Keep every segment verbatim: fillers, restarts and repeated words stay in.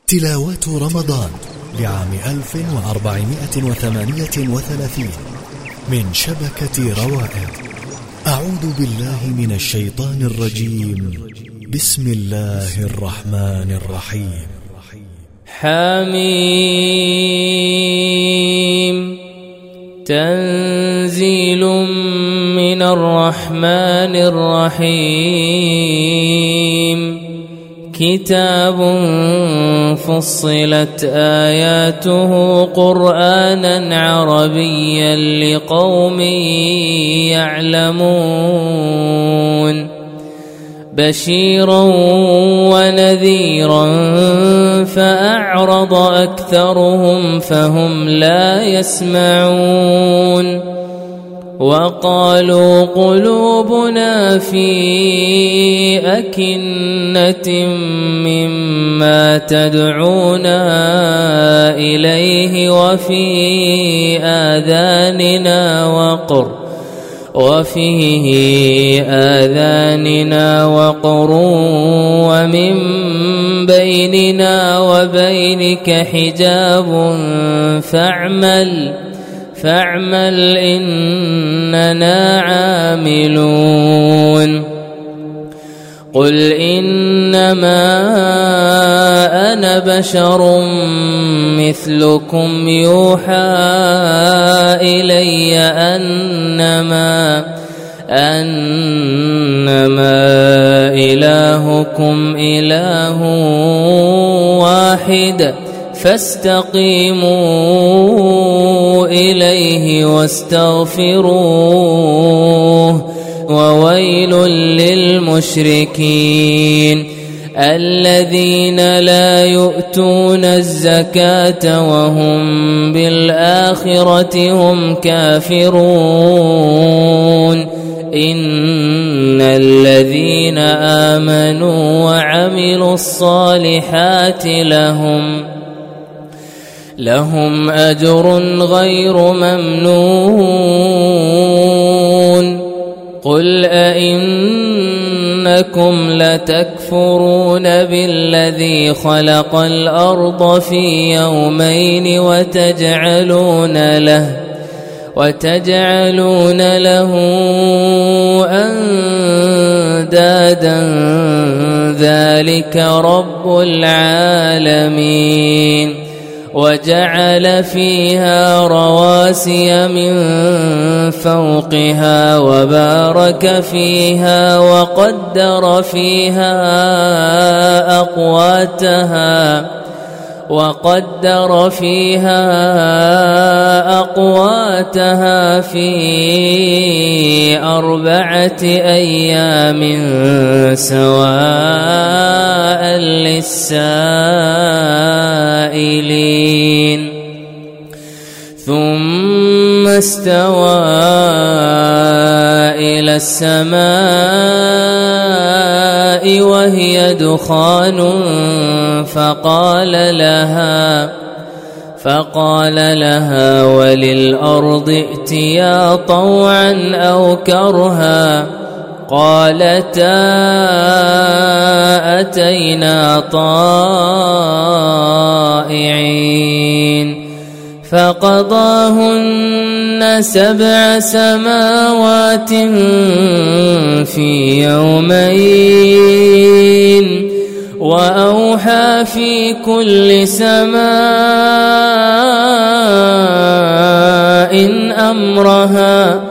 تلاوة رمضان لعام ألف وأربعمائة وثمانية وثلاثين من شبكة روائد. أعوذ بالله من الشيطان الرجيم. بسم الله الرحمن الرحيم. حميم تنزيل من الرحمن الرحيم. كتاب فصلت آياته قرآنا عربيا لقوم يعلمون بشيرا ونذيرا فأعرض أكثرهم فهم لا يسمعون. وقالوا قلوبنا في أكنة مما تدعونا إليه وفي آذاننا وقر وفي آذاننا وقر ومن بيننا وبينك حجاب فاعمل فاعمل إننا عاملون. قل إنما أنا بشر مثلكم يوحى إلي أنما أنما إلهكم إله واحد فاستقيموا إليه واستغفروه. وويل للمشركين الذين لا يؤتون الزكاة وهم بالآخرة هم كافرون. إن الذين آمنوا وعملوا الصالحات لهم لهم أجر غير ممنون. قل أئنكم لتكفرون بالذي خلق الأرض في يومين وتجعلون له وتجعلون له أندادا ذلك رب العالمين. وجعل فيها رواسي من فوقها وبارك فيها وقدر فيها أقواتها وقدر فيها أقواتها في أربعة أيام سواء للسائلين. ثم استوى إلى السماء وهي دخان فقال لها فقال لها وللأرض ائتيا طوعا أو كرها قالتا أتينا طائعين. فقضاهن سبع سماوات في يومين وأوحى في كل سماء أمرها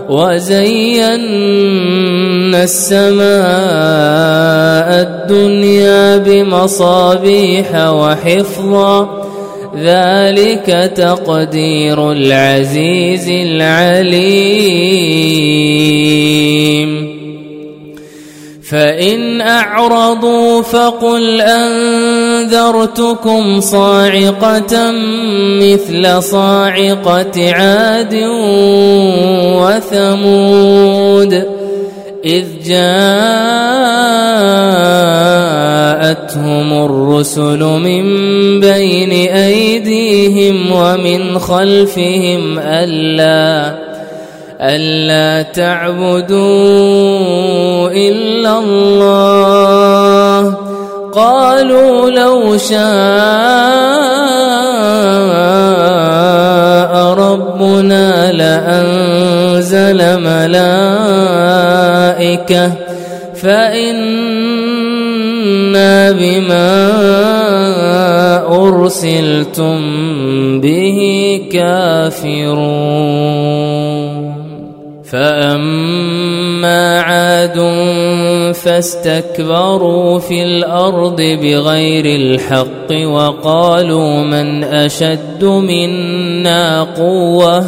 وزينا السماء الدنيا بمصابيح وحفظا ذلك تقدير العزيز العليم. فإن أعرضوا فقل أنذرتكم صاعقة مثل صاعقة عاد وثمود إذ جاءتهم الرسل من بين أيديهم ومن خلفهم ألا ألا تعبدوا إلا الله قالوا لو شاء ربنا لأنزل ملائكة فإنا بما أرسلتم به كافرون فأما عاد فاستكبروا في الأرض بغير الحق وقالوا من أشد منا قوة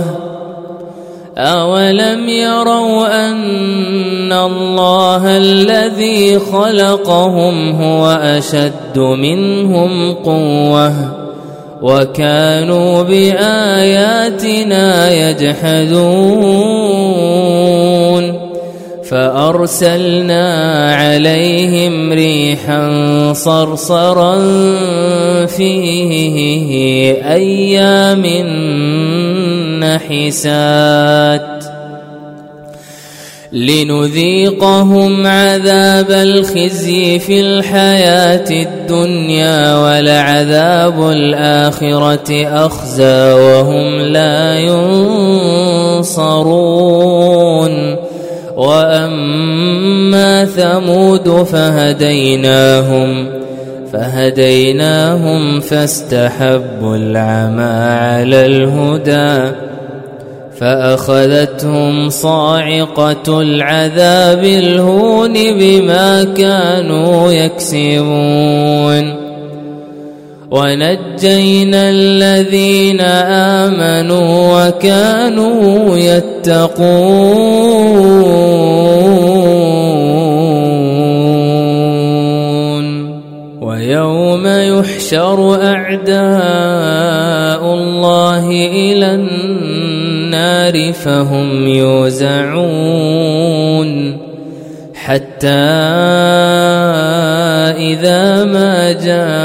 أولم يروا أن الله الذي خلقهم هو أشد منهم قوة وكانوا بآياتنا يجحدون فأرسلنا عليهم ريحا صرصرا في أيام نحسات لنذيقهم عذاب الخزي في الحياة الدنيا ولعذاب الآخرة أخزى وهم لا ينصرون وأما ثمود فهديناهم فهديناهم فاستحبوا العمى على الهدى فأخذتهم صاعقة العذاب الهون بما كانوا يكسبون ونجينا الذين آمنوا وكانوا يتقون ويوم يحشر أعداء الله إلى النار فهم يوزعون حتى إذا ما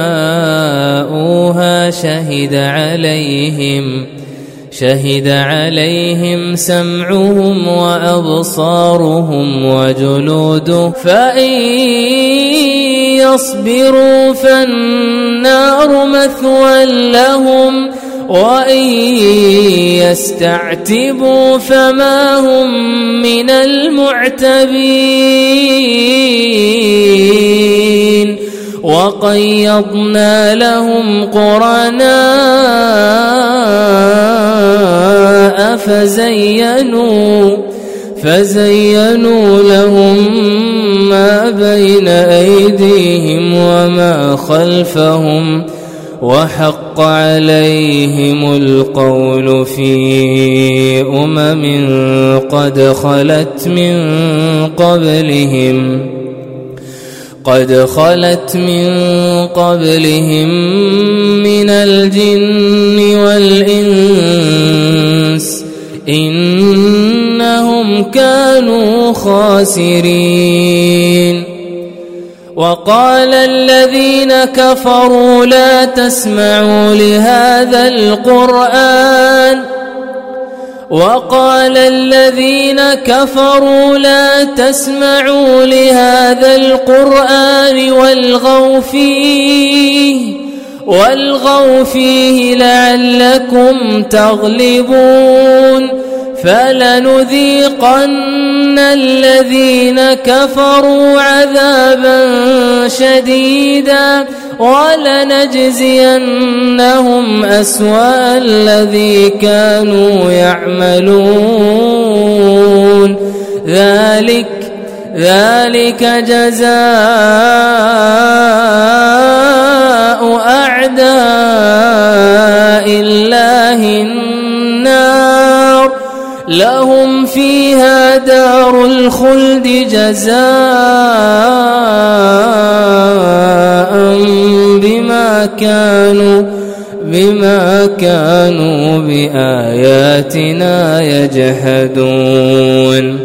جاءوها شهد عليهم شهد عليهم سمعهم وأبصارهم وجلودهم فإن يصبروا فالنار مثوى لهم وإن يستعتبوا فما هم من المعتبين وقيضنا لهم قرناء فزينوا فزينوا لهم ما بين أيديهم وما خلفهم وحق عليهم القول في أمم قد خلت من قبلهم قد خلت من قبلهم من الجن والإنس إنهم كانوا خاسرين وقال الذين كفروا لا تسمعوا لهذا القرآن وقال الذين كفروا لا تسمعوا لهذا القرآن والغوا فيه والغوا فيه لعلكم تغلبون فلنذيقن الذين كفروا عذابا شديدا ولنجزينهم أسوأ الذي كانوا يعملون ذلك ذلك جزاء أعداء الله النار لهم فيها دار الخلد جزاء بما كانوا بما كانوا بآياتنا يجحدون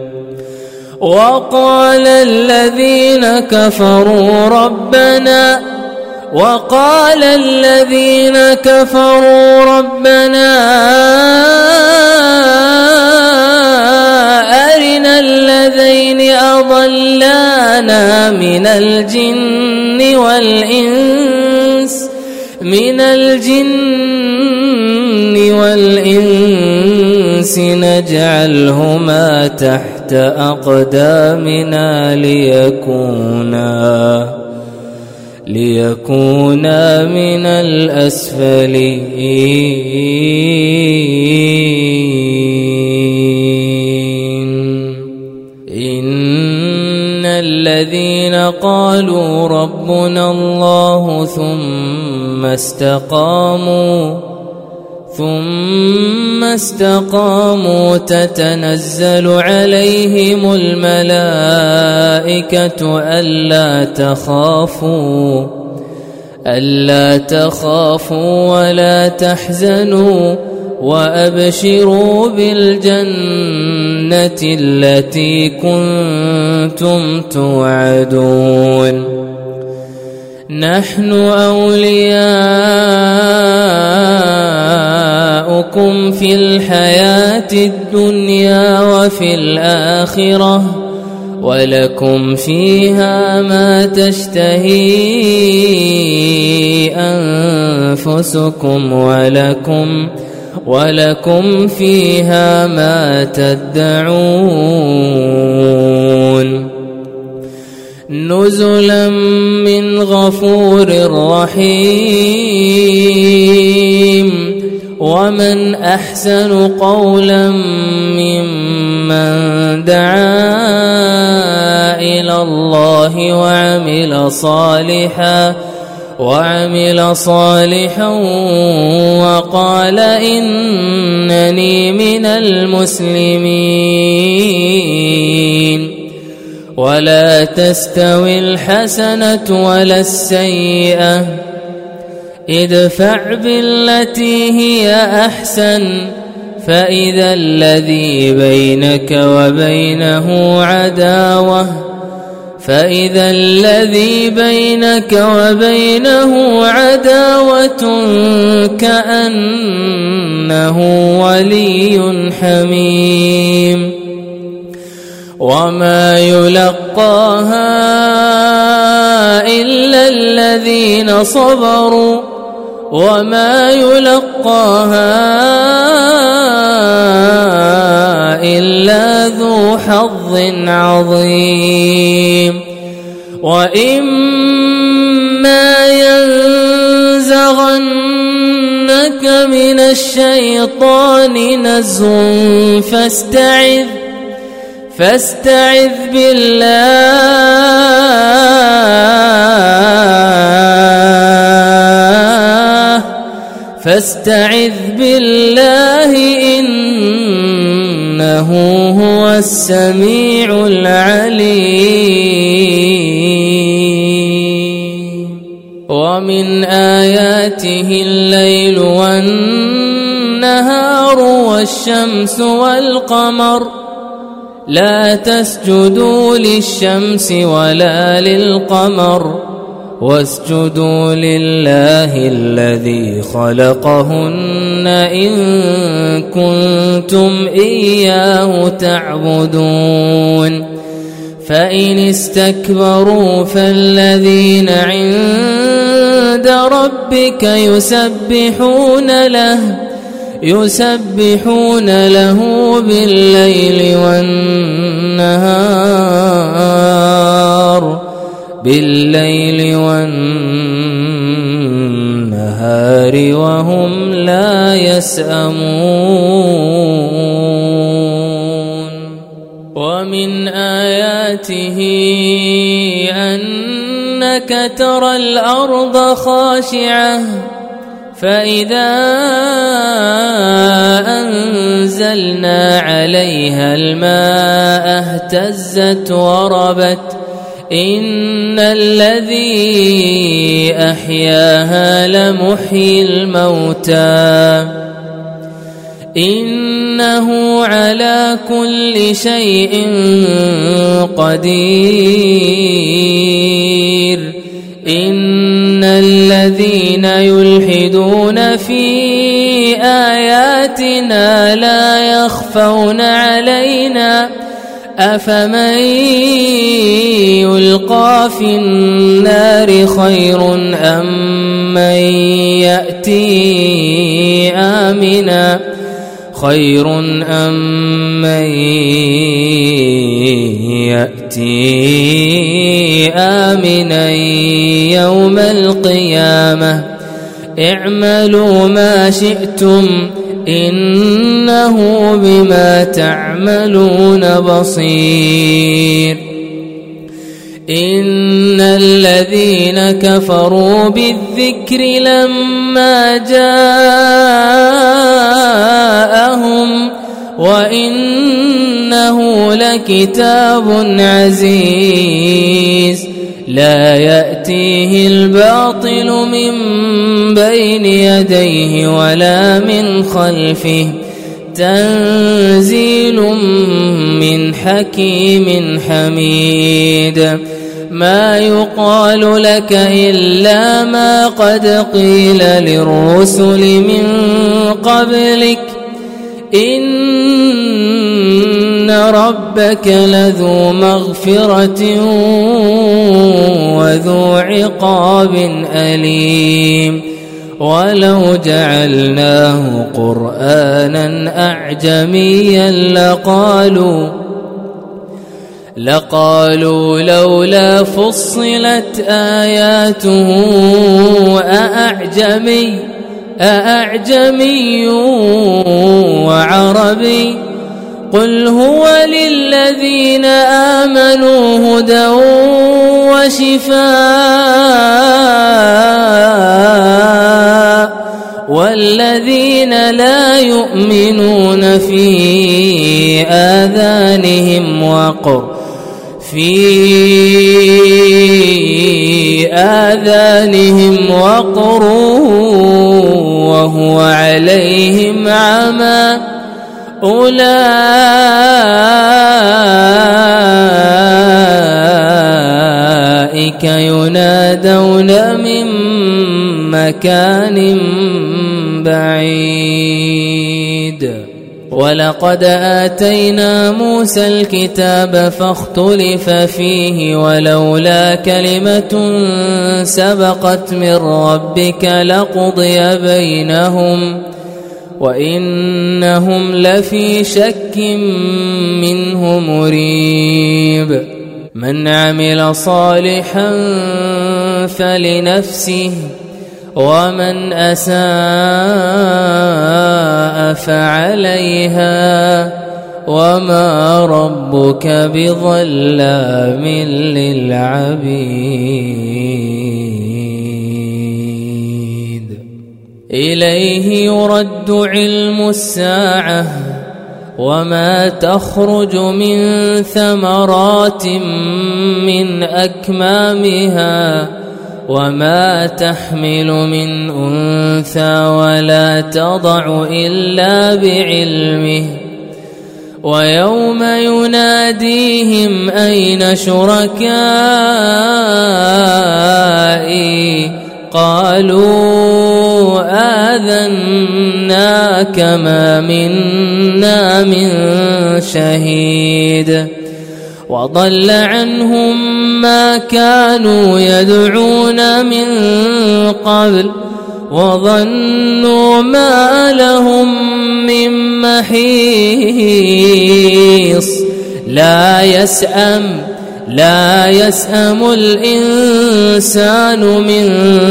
وقال الذين كفروا ربنا وقال الذين كفروا ربنا أرنا الذين اللذين أضلانا من الجن والإنس من الجن والإنس نجعلهما تحت أقدامنا ليكونا ليكونا من الأسفلين. إن الذين قالوا ربنا الله ثم استقاموا ثم استقاموا تتنزل عليهم الملائكة ألا تخافوا ألا تخافوا ولا تحزنوا وأبشروا بالجنة التي كنتم توعدون. نحن أولياؤكم في الحياة الدنيا وفي الآخرة ولكم فيها ما تشتهي أنفسكم ولكم ولكم فيها ما تدعون. نزلا من غفور رحيم. ومن أحسن قولا ممن دعا إلى الله وعمل صالحا وعمل صالحا وقال إنني من المسلمين. ولا تستوي الحسنة ولا السيئة ادفع بالتي هي أحسن فإذا الذي بينك وبينه عداوة فإذا الذي بينك وبينه عداوة كأنه ولي حميم. وما يلقاها إلا الذين صبروا وما يلقاها إلا ذو حظ عظيم. وإما ينزغنك من الشيطان نزغ فاستعذ فاستعذ بالله فاستعذ بالله إنه هو السميع العليم. ومن آياته الليل والنهار والشمس والقمر لا تسجدوا للشمس ولا للقمر واسجدوا لله الذي خلقهن إن كنتم إياه تعبدون. فإن استكبروا فالذين عند ربك يسبحون له يسبحون له بالليل والنهار بالليل والنهار وهم لا يسأمون. ومن آياته أنك ترى الأرض خاشعة فإذا أنزلنا عليها الماء اهتزت وربت إن الذي أحياها لمحيي الموتى إنه على كل شيء قدير. إن الذين يلحدون في آياتنا لا يخفون علينا أفمن يلقى في النار خير أم من يأتي آمنا خير أم من يأتي آمنا يوم القيامة اعملوا ما شئتم إنه بما تعملون بصير إن الذين كفروا بالذكر لما جاءهم وإنه لكتاب عزيز لا يأتيه الباطل من بين يديه ولا من خلفه تنزيل من حكيم حميد ما يقال لك إلا ما قد قيل للرسل من قبلك إن ربك لذو مغفرة وذو عقاب أليم ولو جعلناه قرآنا أعجميا لقالوا لقالوا لولا فصلت آياته أأعجمي أأعجمي وعربي قل هو للذين آمنوا هدى وشفاء والذين لا يؤمنون في آذانهم وقر في آذانهم وقر وهو عليهم عمى أولئك ينادون من مكان بعيد ولقد آتينا موسى الكتاب فاختلف فيه ولولا كلمة سبقت من ربك لقضي بينهم وإنهم لفي شك منه مريب من عمل صالحا فلنفسه ومن أساء فعليها وما ربك بظلام للعبيد إليه يرد علم الساعة وما تخرج من ثمرات من أكمامها وما تحمل من أنثى ولا تضع إلا بعلمه ويوم يناديهم أين شركائي قالوا آذناك ما منا من شهيد وضل عنهم ما كانوا يدعون من قبل وظنوا ما لهم من محيص لا يسأم لا يسأم الإنسان من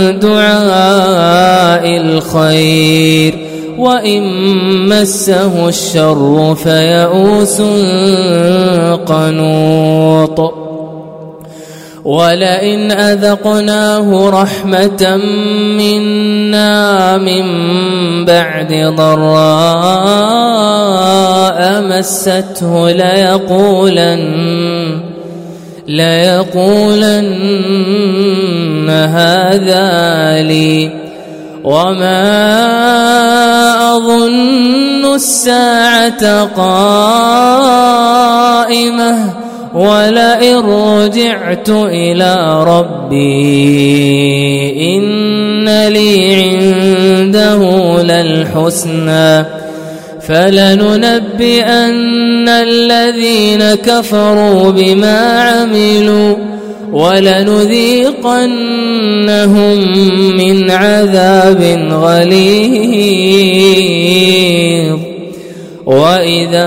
دعاء الخير وإن مسه الشر فيئوس قنوط ولئن أذقناه رحمة منا من بعد ضراء مسته ليقولن ليقولن هذا لي وما أظن الساعة قائمة ولئن رجعت إلى ربي إن لي عنده للحسنى فلننبئن الذين كفروا بما عملوا ولنذيقنهم من عذاب غليظ وإذا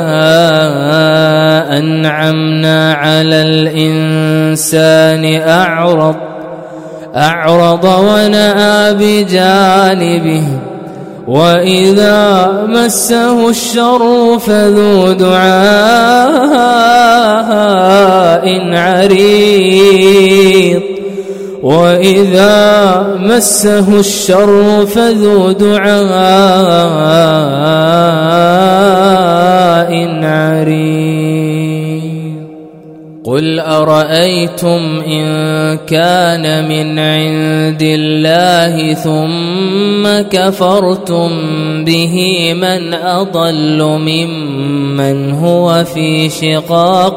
أنعمنا على الإنسان أعرض أعرض ونأى بجانبه وإذا مسه الشر فذو دعاء عريض وإذا مسه الشر فذو دعاء عريض قل أرأيتم إن كان من عند الله ثم كفرتم به من أضل ممن هو في شقاق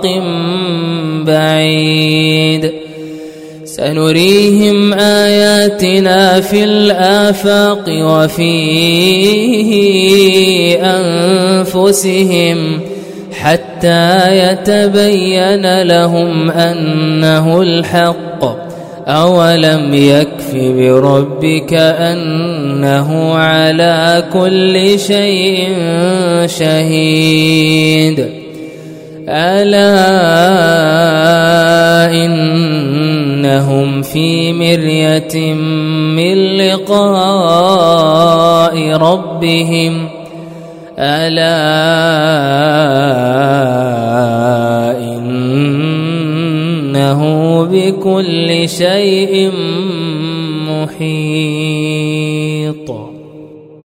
بعيد سنريهم آياتنا في الآفاق وفي أنفسهم حتى يتبين لهم أنه الحق أولم يكف بربك أنه على كل شيء شهيد ألا إنهم في مرية من لقاء ربهم ألا إنه بكل شيء محيط.